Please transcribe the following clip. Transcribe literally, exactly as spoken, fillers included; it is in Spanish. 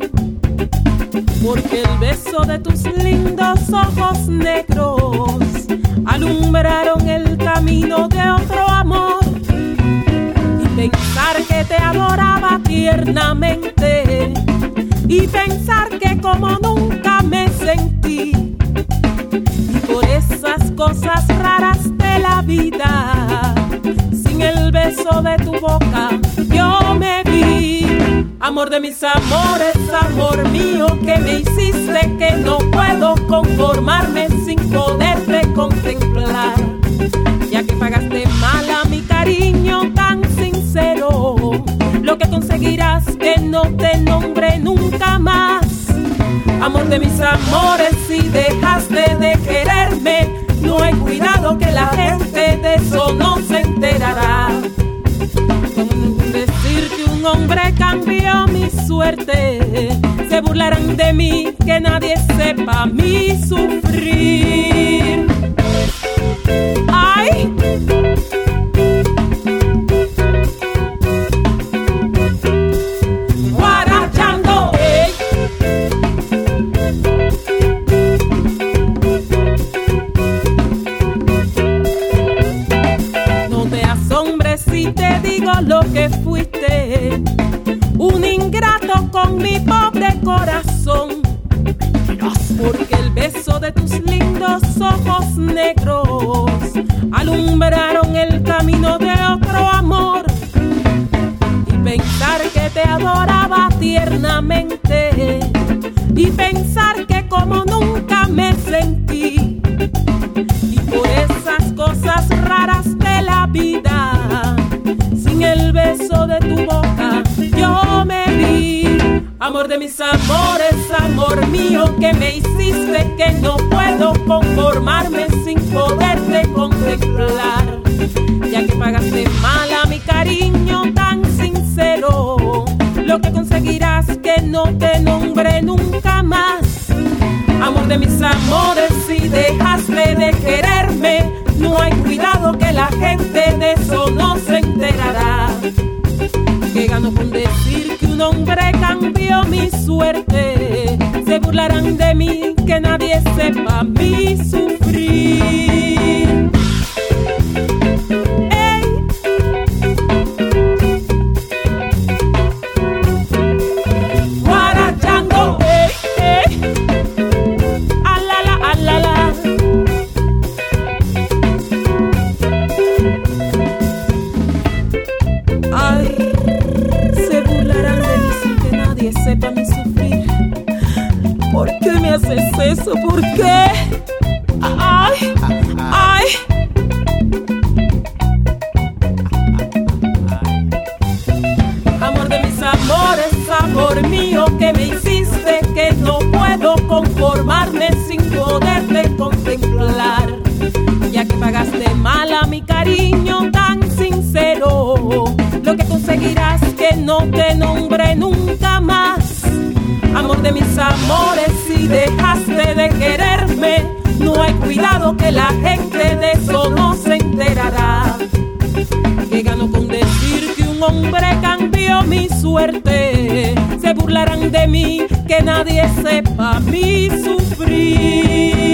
porque el beso de tus lindos ojos negros alumbraron el camino de otro amor. Y pensar que te adoraba tiernamente, y pensar que como nunca me sentí, y por esas cosas raras de la vida, sin el beso de tu boca yo me vi. Amor de mis amores, amor mío, que me hiciste que no puedo conformarme sin poderte contemplar, ya que pagaste mal a mi cariño tan sincero. Lo que conseguirás que no te nombre nunca más. Amor de mis amores, si dejaste de quererme, no hay cuidado que la gente de eso no se enterará. Con decir que un hombre cambió mi suerte, se burlarán de mí, que nadie sepa mi sufrir. ¡Ay! Guarachando, ey. No te asombres si te digo lo que fuiste, un ingrato con mi pobre corazón, porque el beso de tus lindos ojos negros alumbraron el camino de otro amor. Y pensar que te adoraba tiernamente, y pensar que como nunca me sentí, y por esas cosas raras de la vida, sin el beso de tu boca yo me vi. Amor de mis amores, amor mío, que me hiciste que no puedo conformarme sin poderte contemplar, ya que pagaste mal a mi cariño tan sincero. Lo que conseguirás que no te nombre nunca más. Amor de mis amores, si dejaste de quererme, no hay cuidado que la gente de eso no se enterará. Que gano con decir que un hombre cambió mi suerte, se burlarán de mí, que nadie sepa mi sufrir. Ey. Guarachando, ey, ey. Alala, alala. Ay, se burlarán de mí sin que nadie sepa mi sufrir. ¿Por qué me haces eso? ¿Por qué? Ay, ay. Amor de mis amores, amor mío, que me hiciste que no puedo conformarme sin poderte contemplar, ya que pagaste mal a mi cariño tan sincero. Lo que conseguirás que no te nombre nunca más. Amor de mis amores, si dejaste de quererme, no hay cuidado que la gente de eso no se enterará. Que gano con decir que un hombre cambió mi suerte, se burlarán de mí, que nadie sepa mi sufrir.